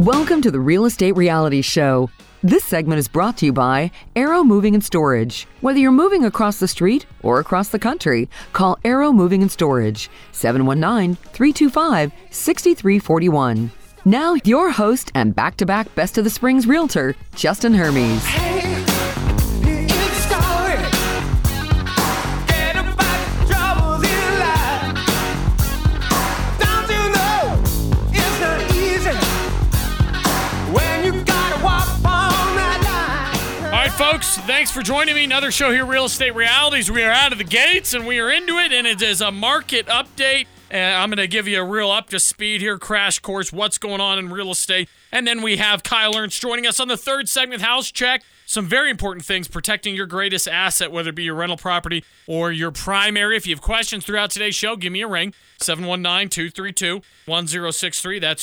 Welcome to the Real Estate Reality Show. This segment is brought to you by Arrow Moving and Storage. Whether you're moving across the street or across the country, call Arrow Moving and Storage, 719-325-6341. Now, your host and back-to-back Best of the Springs realtor, Justin Hermes. Folks, thanks for joining me. Another show here, Real Estate Realities. We are out of the gates and we are into it, and it is a market update. I'm going to give you a real up-to-speed here, crash course, what's going on in real estate. And then we have Kyle Ernst joining us on the third segment, House Check. Some very important things, protecting your greatest asset, whether it be your rental property or your primary. If you have questions throughout today's show, give me a ring, 719-232-1063. That's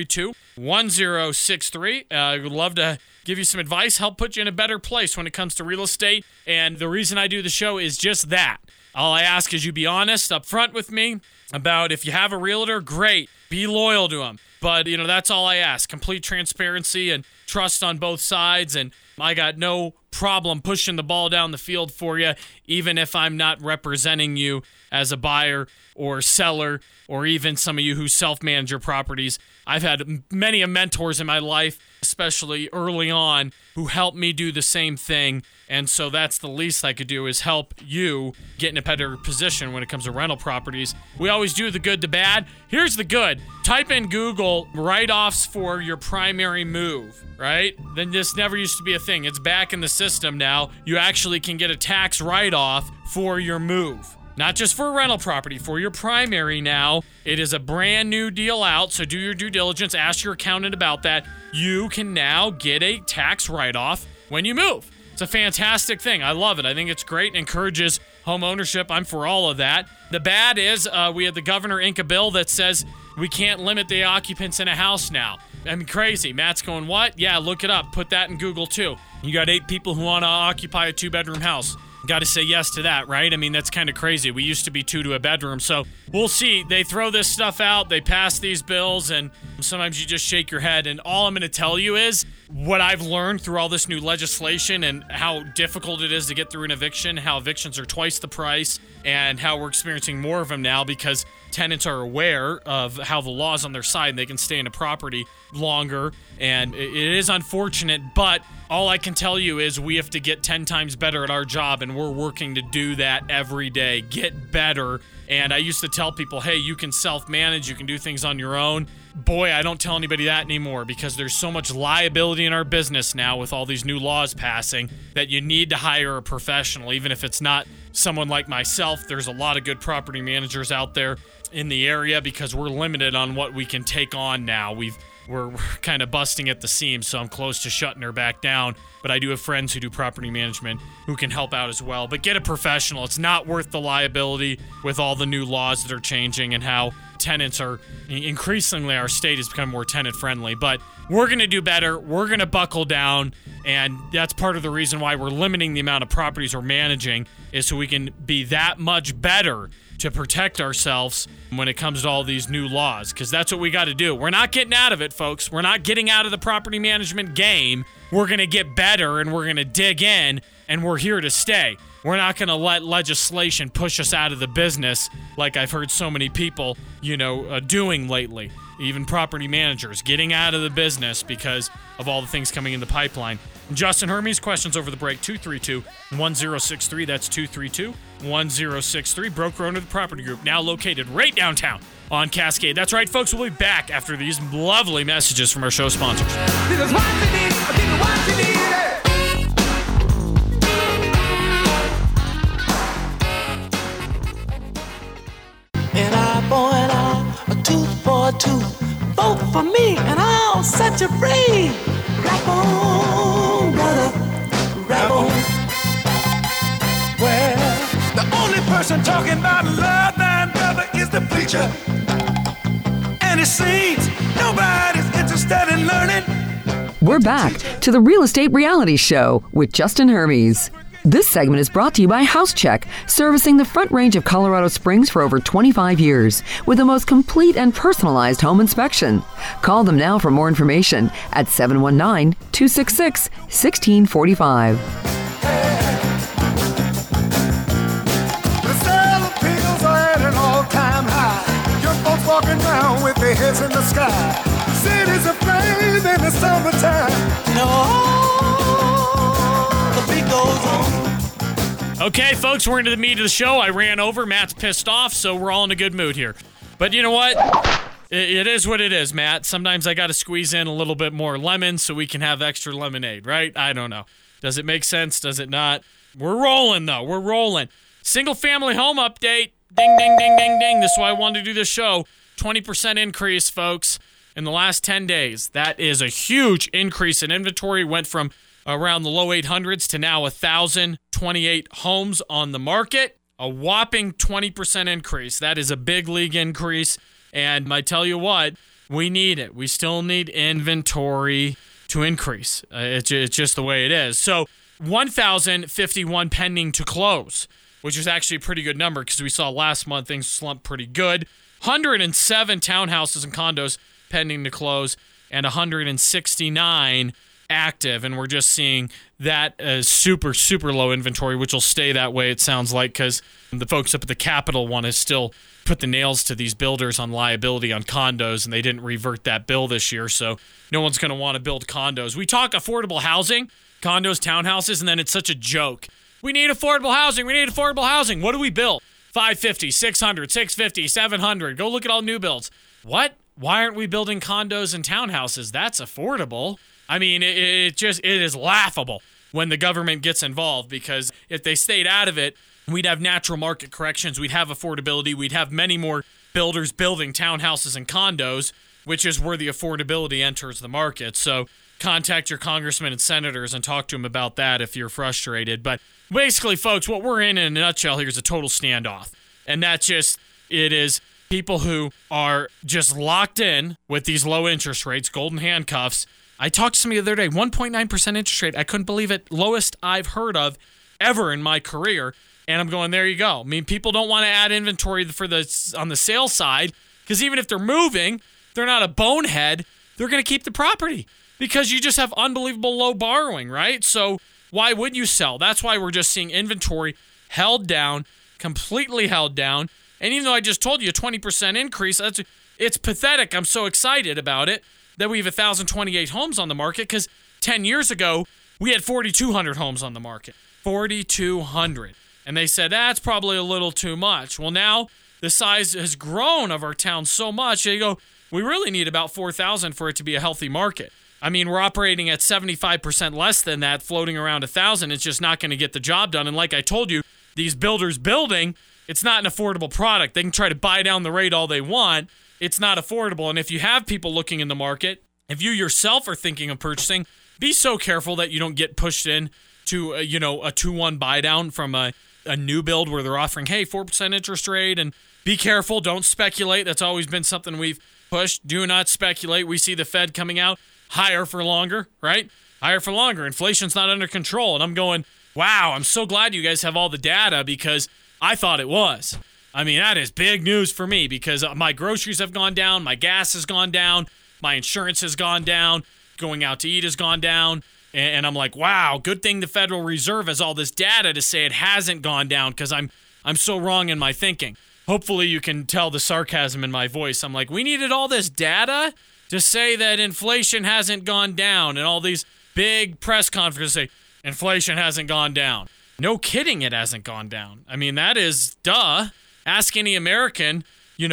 232-1063. I would love to give you some advice, help put you in a better place when it comes to real estate. And the reason I do the show is just that. All I ask is you be honest up front with me about if you have a realtor, great, be loyal to them. But, that's all I ask. Complete transparency and trust on both sides. And I got no problem pushing the ball down the field for you, even if I'm not representing you as a buyer or seller, or even some of you who self-manage your properties. I've had many mentors in my life, especially early on, who helped me do the same thing. And so that's the least I could do, is help you get in a better position when it comes to rental properties. We always do the good to bad. Here's the good. Type in Google write-offs for your primary move, right? Then this never used to be a thing. It's back in the system now. You actually can get a tax write-off for your move. Not just for a rental property, for your primary now. It is a brand new deal out, so do your due diligence. Ask your accountant about that. You can now get a tax write-off when you move. It's a fantastic thing. I love it. I think it's great and encourages home ownership. I'm for all of that. The bad is we had the governor ink a bill that says we can't limit the occupants in a house now. I mean, crazy. Matt's going, what? Yeah, look it up. Put that in Google, too. You got 8 people who want to occupy a 2-bedroom house. Got to say yes to that, right? I mean, that's kind of crazy. We used to be 2 to a bedroom, so we'll see. They throw this stuff out, they pass these bills, and sometimes you just shake your head. And all I'm going to tell you is what I've learned through all this new legislation and how difficult it is to get through an eviction, how evictions are twice the price, and how we're experiencing more of them now because tenants are aware of how the law's on their side and they can stay in a property longer. And it is unfortunate, but all I can tell you is we have to get 10 times better at our job, and we're working to do that every day. Get better. And I used to tell people, hey, you can self-manage, you can do things on your own. Boy, I don't tell anybody that anymore because there's so much liability in our business now with all these new laws passing that you need to hire a professional, even if it's not someone like myself. There's a lot of good property managers out there in the area because we're limited on what we can take on now. We're kind of busting at the seams, so I'm close to shutting her back down. But I do have friends who do property management who can help out as well. But get a professional. It's not worth the liability with all the new laws that are changing and how tenants are increasingly, our state has become more tenant friendly. But we're going to do better. We're going to buckle down. And that's part of the reason why we're limiting the amount of properties we're managing, is so we can be that much better to protect ourselves when it comes to all these new laws, because that's what we got to do. We're not getting out of it, folks. We're not getting out of the property management game. We're going to get better, and we're going to dig in, and we're here to stay. We're not going to let legislation push us out of the business like I've heard so many people, doing lately. Even property managers getting out of the business because of all the things coming in the pipeline. Justin Hermes, questions over the break, 232-1063. That's 232-1063. Broker owner of the Property Group, now located right downtown on Cascade. That's right, folks. We'll be back after these lovely messages from our show sponsors. An eye for an eye, a tooth for a tooth. Vote for me and I'll set you free. Rap on, brother, rap on. Well, the only person talking about love and brother is the preacher. And it seems nobody's interested in learning. We're back to the Real Estate Reality Show with Justin Hermes. This segment is brought to you by HouseCheck, servicing the Front Range of Colorado Springs for over 25 years with the most complete and personalized home inspection. Call them now for more information at 719-266-1645. The sale of pills are at an all-time high. Young folks walking around with their heads in the sky. Cities aflame in the summertime. The beat goes on. Okay, folks, we're into the meat of the show. I ran over. Matt's pissed off, so we're all in a good mood here. But you know what? It is what it is, Matt. Sometimes I got to squeeze in a little bit more lemon so we can have extra lemonade, right? I don't know. Does it make sense? Does it not? We're rolling, though. We're rolling. Single-family home update. Ding, ding, ding, ding, ding. This is why I wanted to do this show. 20% increase, folks, in the last 10 days. That is a huge increase in inventory. Went from around the low 800s to now 1,028 homes on the market. A whopping 20% increase. That is a big league increase. And I tell you what, we need it. We still need inventory to increase. It's just the way it is. So 1,051 pending to close, which is actually a pretty good number because we saw last month things slumped pretty good. 107 townhouses and condos pending to close and 169 active, and we're just seeing that as super, super low inventory, which will stay that way, it sounds like, because the folks up at the Capitol want to still put the nails to these builders on liability on condos, and they didn't revert that bill this year, so no one's going to want to build condos. We talk affordable housing, condos, townhouses, and then it's such a joke. We need affordable housing. We need affordable housing. What do we build? 550, 600, 650, 700. Go look at all new builds. What? Why aren't we building condos and townhouses? That's affordable. I mean, it is laughable when the government gets involved, because if they stayed out of it, we'd have natural market corrections, we'd have affordability, we'd have many more builders building townhouses and condos, which is where the affordability enters the market. So contact your congressmen and senators and talk to them about that if you're frustrated. But basically, folks, what we're in a nutshell here is a total standoff. And that's just, it is people who are just locked in with these low interest rates, golden handcuffs. I talked to somebody the other day, 1.9% interest rate. I couldn't believe it. Lowest I've heard of ever in my career. And I'm going, there you go. I mean, people don't want to add inventory on the sales side, because even if they're moving, they're not a bonehead. They're going to keep the property because you just have unbelievable low borrowing, right? So why would you sell? That's why we're just seeing inventory held down, completely held down. And even though I just told you a 20% increase, it's pathetic. I'm so excited about it that we have 1,028 homes on the market, because 10 years ago, we had 4,200 homes on the market. 4,200. And they said, that's probably a little too much. Well, now the size has grown of our town so much, they go, we really need about 4,000 for it to be a healthy market. I mean, we're operating at 75% less than that, floating around 1,000. It's just not going to get the job done. And like I told you, these builders building, it's not an affordable product. They can try to buy down the rate all they want. It's not affordable. And if you have people looking in the market, if you yourself are thinking of purchasing, be so careful that you don't get pushed in to a 2-1 buy down from a new build where they're offering, hey, 4% interest rate. And be careful. Don't speculate. That's always been something we've pushed. Do not speculate. We see the Fed coming out higher for longer, right? Higher for longer. Inflation's not under control. And I'm going, wow, I'm so glad you guys have all the data, because I thought it was. I mean, that is big news for me, because my groceries have gone down, my gas has gone down, my insurance has gone down, going out to eat has gone down, and I'm like, wow, good thing the Federal Reserve has all this data to say it hasn't gone down, because I'm so wrong in my thinking. Hopefully you can tell the sarcasm in my voice. I'm like, we needed all this data to say that inflation hasn't gone down, and all these big press conferences say inflation hasn't gone down. No kidding, it hasn't gone down. I mean, that is duh. Ask any American,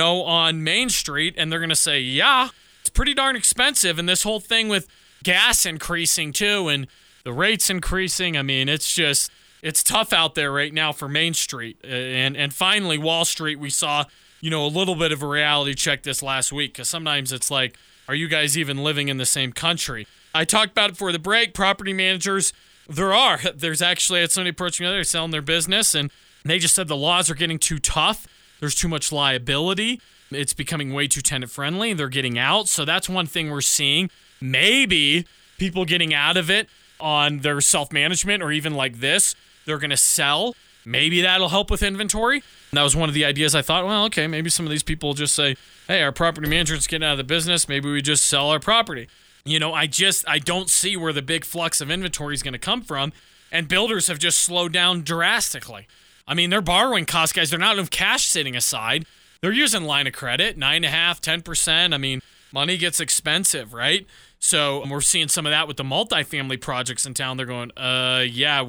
on Main Street, and they're going to say, yeah, it's pretty darn expensive. And this whole thing with gas increasing too, and the rates increasing, I mean, it's tough out there right now for Main Street. And finally, Wall Street, we saw, a little bit of a reality check this last week, because sometimes it's like, are you guys even living in the same country? I talked about it before the break. Property managers, there's actually, it's somebody approaching me, they're selling their business, and they just said the laws are getting too tough. There's too much liability. It's becoming way too tenant-friendly. They're getting out. So that's one thing we're seeing. Maybe people getting out of it on their self-management, or even like this, They're going to sell. Maybe that'll help with inventory. And that was one of the ideas I thought, well, okay, maybe some of these people just say, hey, our property management's getting out of the business. Maybe we just sell our property. I don't see where the big flux of inventory is going to come from. And builders have just slowed down drastically. I mean, they're borrowing costs, guys. They're not enough cash sitting aside. They're using line of credit, 9.5%, 10%. I mean, money gets expensive, right? So we're seeing some of that with the multifamily projects in town. They're going, yeah,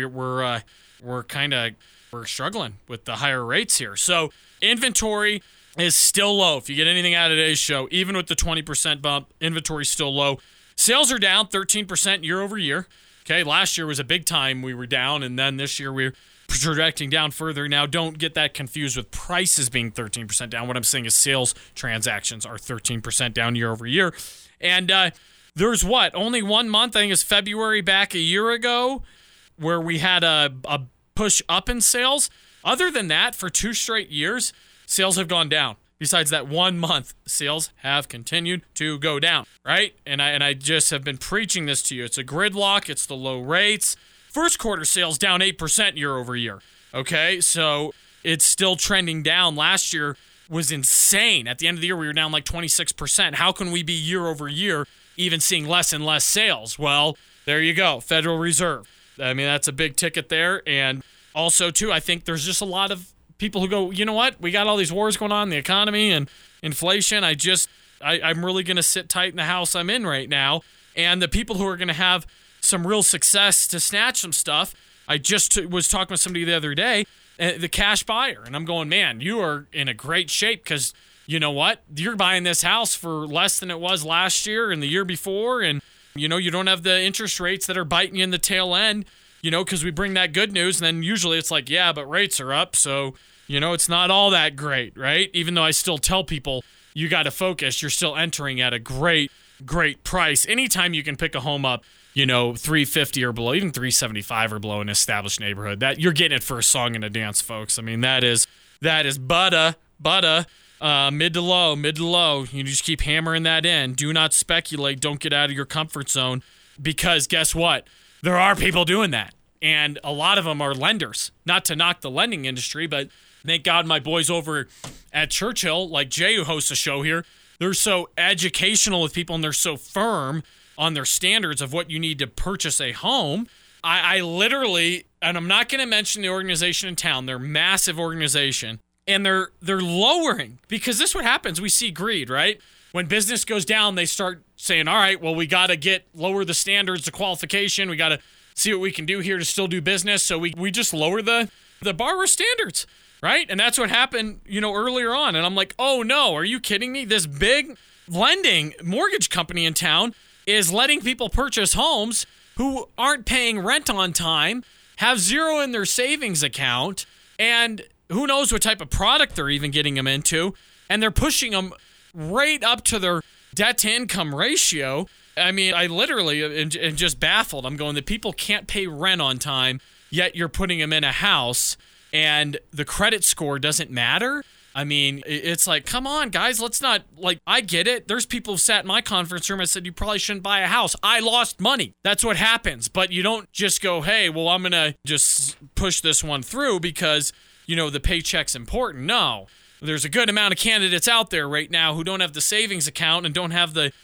we're struggling with the higher rates here. So inventory is still low. If you get anything out of today's show, even with the 20% bump, inventory is still low. Sales are down 13% year over year. Okay, last year was a big time we were down, and then this year we're projecting down further. Now, don't get that confused with prices being 13% down. What I'm saying is sales transactions are 13% down year over year. And there's only 1 month, I think it's February back a year ago, where we had a push up in sales. Other than that, for 2 straight years, sales have gone down. Besides that 1 month, sales have continued to go down, right? And I just have been preaching this to you. It's a gridlock. It's the low rates. First quarter sales down 8% year over year. Okay, so it's still trending down. Last year was insane. At the end of the year, we were down like 26%. How can we be year over year even seeing less and less sales? Well, there you go. Federal Reserve. I mean, that's a big ticket there. And also, too, I think there's just a lot of people who go, you know what? We got all these wars going on in the economy and inflation. I'm really going to sit tight in the house I'm in right now. And the people who are going to have some real success to snatch some stuff, I just was talking with somebody the other day, the cash buyer. And I'm going, man, you are in a great shape because you know what? You're buying this house for less than it was last year and the year before. And, you don't have the interest rates that are biting you in the tail end, because we bring that good news. And then usually it's like, yeah, but rates are up. So, it's not all that great, right? Even though I still tell people you got to focus, you're still entering at a great, great price. Anytime you can pick a home up, $350 or below, even $375 or below in an established neighborhood, that you're getting it for a song and a dance, folks. I mean, that is butter, mid to low. You just keep hammering that in. Do not speculate. Don't get out of your comfort zone because guess what? There are people doing that. And a lot of them are lenders. Not to knock the lending industry, but thank God my boys over at Churchill, like Jay who hosts a show here, they're so educational with people and they're so firm on their standards of what you need to purchase a home. I literally, and I'm not going to mention the organization in town, they're a massive organization, and they're lowering, because this is what happens. We see greed, right? When business goes down, they start saying, all right, well, we got to lower the standards, the qualification. We got to see what we can do here to still do business. So we just lower the borrower standards, right? And that's what happened, earlier on. And I'm like, oh no, are you kidding me? This big lending mortgage company in town is letting people purchase homes who aren't paying rent on time, have zero in their savings account, and who knows what type of product they're even getting them into. And they're pushing them right up to their debt-to-income ratio. I mean, I literally am just baffled. I'm going, the people can't pay rent on time, yet you're putting them in a house, and the credit score doesn't matter. I mean, it's like, come on, guys, let's not, I get it. There's people who sat in my conference room and said, you probably shouldn't buy a house. I lost money. That's what happens. But you don't just go, hey, well, I'm going to just push this one through because, the paycheck's important. No. There's a good amount of candidates out there right now who don't have the savings account and don't have they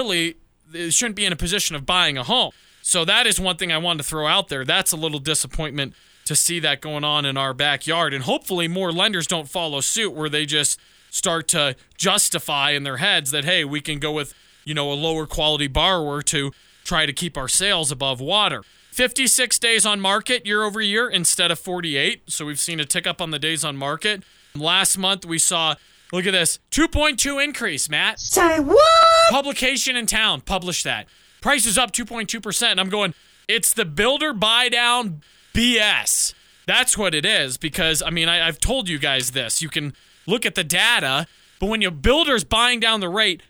shouldn't be in a position of buying a home. So that is one thing I wanted to throw out there. That's a little disappointment to see that going on in our backyard. And hopefully more lenders don't follow suit where they just start to justify in their heads that, hey, we can go with, a lower quality borrower to try to keep our sales above water. 56 days on market year over year instead of 48. So we've seen a tick up on the days on market. Last month we saw, look at this, 2.2 increase, Matt. Say what? Publication in town published that. Price is up 2.2%. And I'm going, it's the builder buy down BS. That's what it is, because, I've told you guys this. You can look at the data, but when your builder's buying down the rate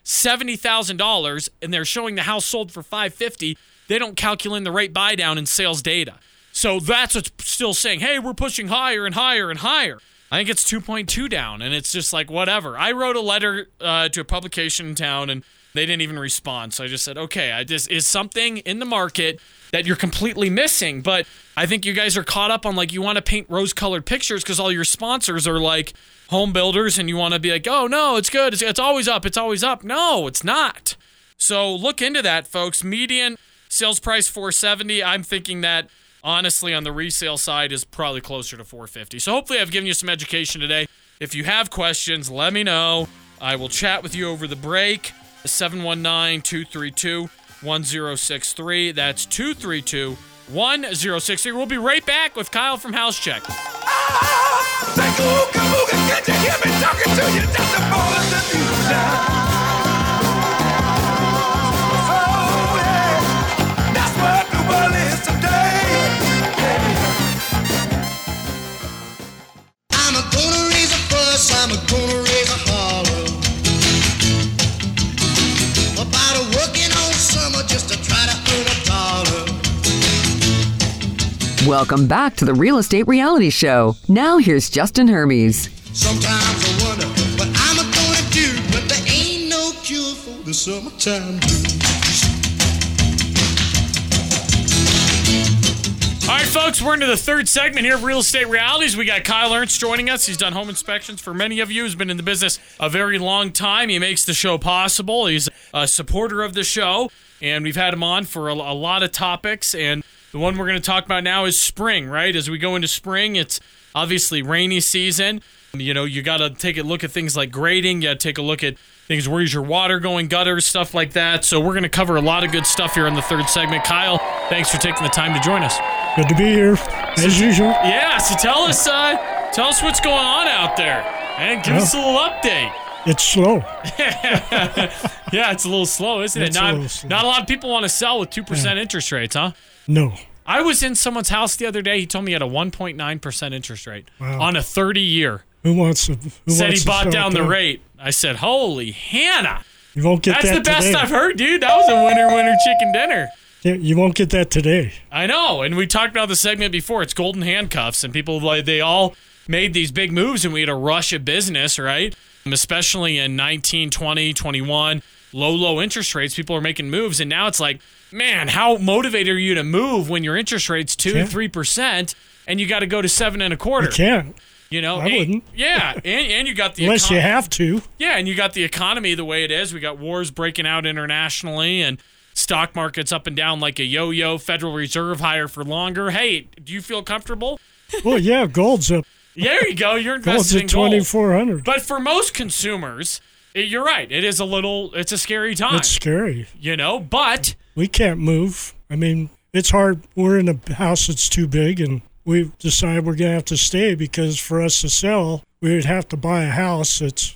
$70,000 and they're showing the house sold for $550,000, they don't calculate in the rate buy down in sales data. So that's what's still saying, hey, we're pushing higher and higher and higher. I think it's 2.2 down, and it's just like, whatever. I wrote a letter to a publication in town, and They didn't even respond. So I just said, okay, is something in the market that you're completely missing. But I think you guys are caught up on, like, you want to paint rose-colored pictures because all your sponsors are like home builders, and you want to be like, oh, no, it's good. It's always up. It's always up. No, it's not. So look into that, folks. Median sales price $470. I'm thinking that, honestly, on the resale side is probably closer to $450. So hopefully I've given you some education today. If you have questions, let me know. I will chat with you over the break. 719-232-1063. That's 232-1063. We'll be right back with Kyle from House Check. Say, ooga, ooga, can't you hear me talking to you? Just the boys and you now. Oh, yeah, that's what the world is today. I'm gonna raise a fuss, I'm gonna raise a holler about working all summer just to try to earn a dollar. Welcome back to the Real Estate Reality Show. Now here's Justin Hermes. Sometimes I wonder what I'm gonna do, but there ain't no cure for the summertime blues. All right, folks, we're into the third segment here of Real Estate Realities. We got Kyle Ernst joining us. He's done home inspections for many of you. He's been in the business a very long time. He makes the show possible. He's a supporter of the show, and we've had him on for a lot of topics. And the one we're going to talk about now is spring, right? As we go into spring, it's obviously rainy season. You know, you got to take a look at things like grading. You got to take a look at things, where's your water going, gutters, stuff like that. So we're going to cover a lot of good stuff here in the third segment. Kyle, thanks for taking the time to join us. Good to be here, as usual. Yeah, so tell us what's going on out there, and give us a little update. It's slow. Yeah, it's a little slow, isn't it? It's a little slow. Not a lot of people want to sell with 2% interest rates, huh? No. I was in someone's house the other day. He told me he had a 1.9% interest rate on a 30-year. Who wants to? Said he bought down the rate. I said, "Holy Hannah! You won't get That's that the best today. I've heard, dude. That was a winner chicken dinner." Yeah, you won't get that today. I know, and we talked about the segment before. It's golden handcuffs, and people, like, they all made these big moves, and we had a rush of business, right? Especially in 19, 20, 21, low interest rates. People are making moves, and now it's like, man, how motivated are you to move when your interest rate's 2-3%, and you got to go to 7.25%? You can't. You know, I wouldn't. Yeah, and you got the Unless you have to. Yeah, and you got the economy the way it is. We got wars breaking out internationally, and stock market's up and down like a yo-yo. Federal Reserve higher for longer. Hey, do you feel comfortable? Well, yeah, gold's up. There you go. You're Gold's investing at in gold. 2,400. But for most consumers, you're right. It's a scary time. It's scary. You know, but We can't move. I mean, it's hard. We're in a house that's too big, and we've decided we're going to have to stay because for us to sell, we would have to buy a house that's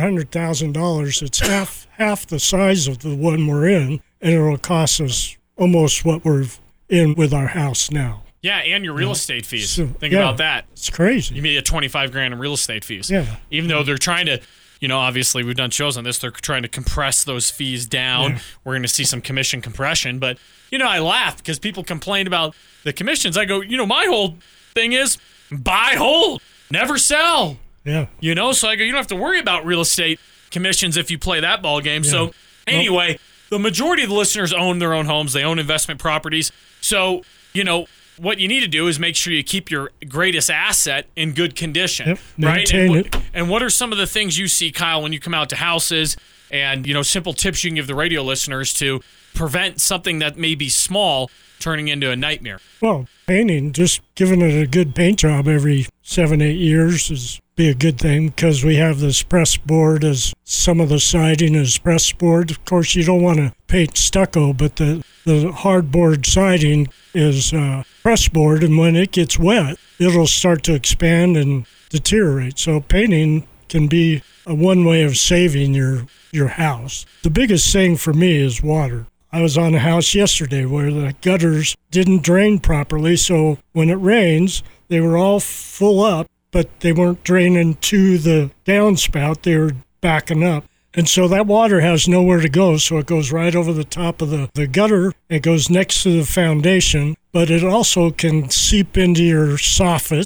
$400,000. It's half the size of the one we're in, and it'll cost us almost what we're in with our house now. yeah, and your real estate fees. So, Think yeah, about that. It's crazy. You made a $25,000 in real estate fees. Yeah. Even though they're trying to, you know, obviously we've done shows on this, they're trying to compress those fees down. Yeah. We're going to see some commission compression. But, you know, I laugh because people complain about the commissions. I go, you know, my whole thing is buy, hold, never sell. Yeah. You know, so I go, you don't have to worry about real estate commissions if you play that ball game. Yeah. So anyway, the majority of the listeners own their own homes. They own investment properties. So, you know, what you need to do is make sure you keep your greatest asset in good condition, Yep, right? maintain it. And what are some of the things you see, Kyle, when you come out to houses, and, you know, simple tips you can give the radio listeners to prevent something that may be small turning into a nightmare? Well, painting, just giving it a good paint job every 7-8 years is be a good thing because we have this press board as some of the siding is press board. Of course, you don't want to paint stucco, but the hardboard siding is press board, and when it gets wet, it'll start to expand and deteriorate. So painting can be one way of saving your house. The biggest thing for me is water. I was on a house yesterday where the gutters didn't drain properly, so when it rains, they were all full up, but they weren't draining to the downspout. They were backing up. And so that water has nowhere to go, so it goes right over the top of the gutter. It goes next to the foundation, but it also can seep into your soffits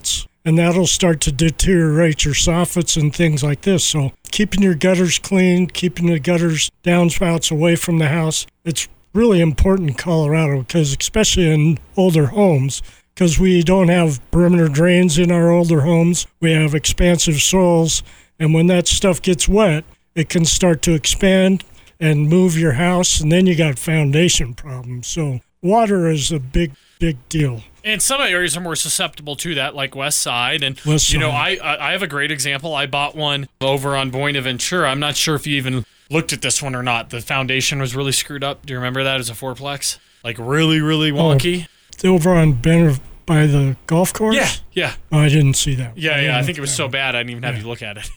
and that'll start to deteriorate your soffits and things like this. So keeping your gutters clean, keeping the gutters downspouts away from the house, it's really important in Colorado, because especially in older homes, because we don't have perimeter drains in our older homes. We have expansive soils, and when that stuff gets wet, it can start to expand and move your house, and then you got foundation problems. So water is a big deal. And some areas are more susceptible to that, like West Side. And, West you know, Side. I have a great example. I bought one over on Buenaventura. I'm not sure if you even looked at this one or not. The foundation was really screwed up. Do you remember that as a fourplex? Like really, really wonky. Over on Benner by the golf course? Yeah. Oh, I didn't see that. Yeah. I think it was so bad I didn't even have you look at it.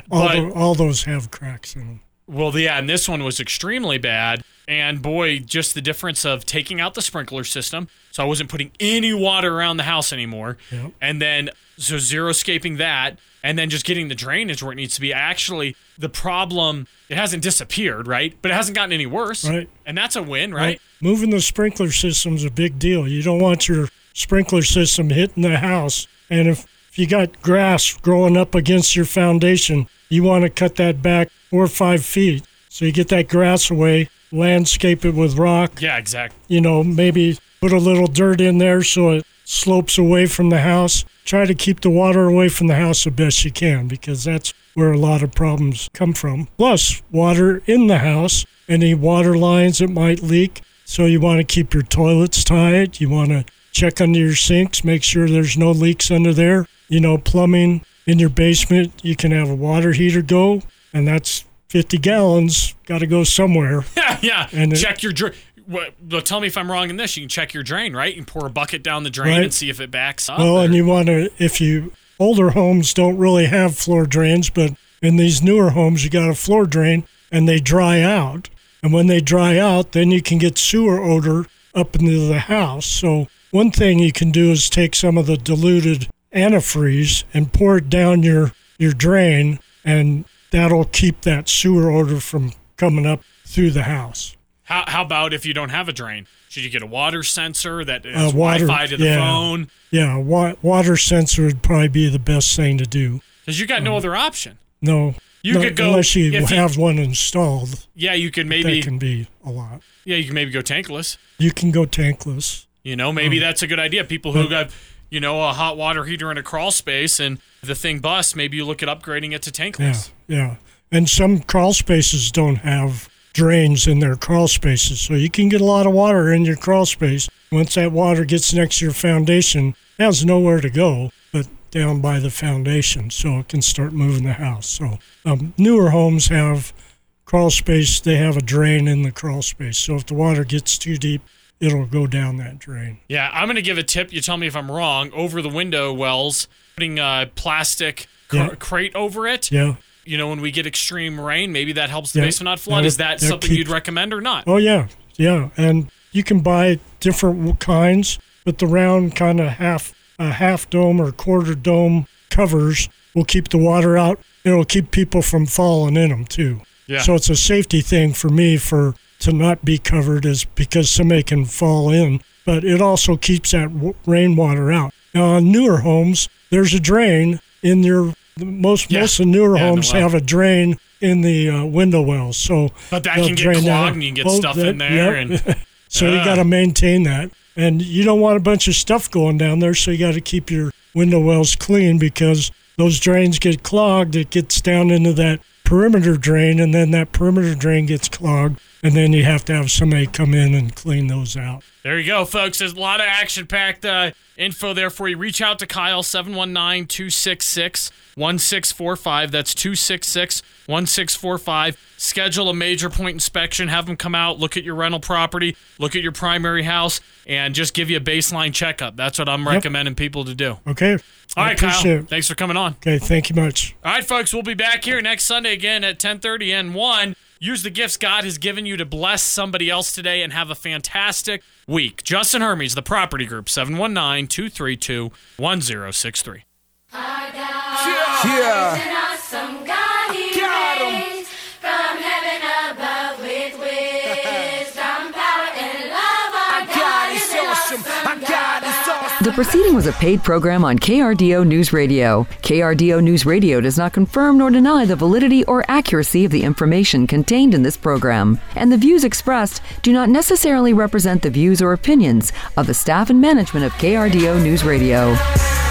All those have cracks in them. Well, yeah, and this one was extremely bad. And boy, just the difference of taking out the sprinkler system. So I wasn't putting any water around the house anymore. Yep. And then, so zero-scaping that. And then just getting the drainage where it needs to be. Actually, the problem, it hasn't disappeared, right? But it hasn't gotten any worse. Right. And that's a win, right? Moving the sprinkler system's a big deal. You don't want your sprinkler system hitting the house. And if you got grass growing up against your foundation, you want to cut that back 4 or 5 feet. So you get that grass away, landscape it with rock. Yeah, exactly. You know, maybe put a little dirt in there so it slopes away from the house. Try to keep the water away from the house the best you can, because that's where a lot of problems come from. Plus, water in the house, any water lines that might leak. So you want to keep your toilets tight. You want to check under your sinks, make sure there's no leaks under there. You know, plumbing in your basement, you can have a water heater go, and that's 50 gallons, got to go somewhere. Yeah. And check your drain. Well, tell me if I'm wrong in this. You can check your drain, right? You can pour a bucket down the drain and see if it backs up. Well, and you want to, older homes don't really have floor drains, but in these newer homes, you got a floor drain, and they dry out. And when they dry out, then you can get sewer odor up into the house. So one thing you can do is take some of the diluted antifreeze and pour it down your drain, and that'll keep that sewer odor from coming up through the house. How about if you don't have a drain? Should you get a water sensor that is Wi-Fi to the phone? Yeah, water sensor would probably be the best thing to do. Because you got no other option. No. Could go unless you have one installed. Yeah, you could maybe. That can be a lot. Yeah, you can maybe go tankless. You can go tankless. You know, maybe that's a good idea. People who got, a hot water heater in a crawl space and the thing busts, maybe you look at upgrading it to tankless. Yeah. And some crawl spaces don't have drains in their crawl spaces, so you can get a lot of water in your crawl space. Once that water gets next to your foundation, it has nowhere to go but down by the foundation, so it can start moving the house. So newer homes have crawl space. They have a drain in the crawl space, so if the water gets too deep, it'll go down that drain. Yeah, I'm going to give a tip. You tell me if I'm wrong. Over the window wells, putting a plastic crate over it. Yeah. You know, when we get extreme rain, maybe that helps the basement not flood. Is that something you'd recommend or not? Oh, yeah. And you can buy different kinds, but the round kind of half dome or quarter dome covers will keep the water out. It'll keep people from falling in them, too. Yeah. So it's a safety thing for me to not be covered, is because somebody can fall in. But it also keeps that rainwater out. Now, on newer homes, there's a drain in your... Most of the newer homes have a drain in the window wells, but that can get clogged and you can get stuff in there. And so you got to maintain that, and you don't want a bunch of stuff going down there. So you got to keep your window wells clean, because those drains get clogged. It gets down into that perimeter drain, and then that perimeter drain gets clogged, and then you have to have somebody come in and clean those out. There you go, folks. There's a lot of action-packed info there for you. Reach out to Kyle, 719-266-1645. That's 266-1645. Schedule a major point inspection. Have them come out, look at your rental property, look at your primary house, and just give you a baseline checkup. That's what I'm recommending people to do. Okay. All right, Kyle. Thanks for coming on. Okay, thank you much. All right, folks. We'll be back here next Sunday again at 10:30 and 1. Use the gifts God has given you to bless somebody else today, and have a fantastic week. Justin Hermes, The Property Group, 719-232-1063. Our God is an awesome God. He reigns from heaven above with wisdom, power, and love. Our God is awesome. Our God is awesome. The proceeding was a paid program on KRDO News Radio. KRDO News Radio does not confirm nor deny the validity or accuracy of the information contained in this program, and the views expressed do not necessarily represent the views or opinions of the staff and management of KRDO News Radio.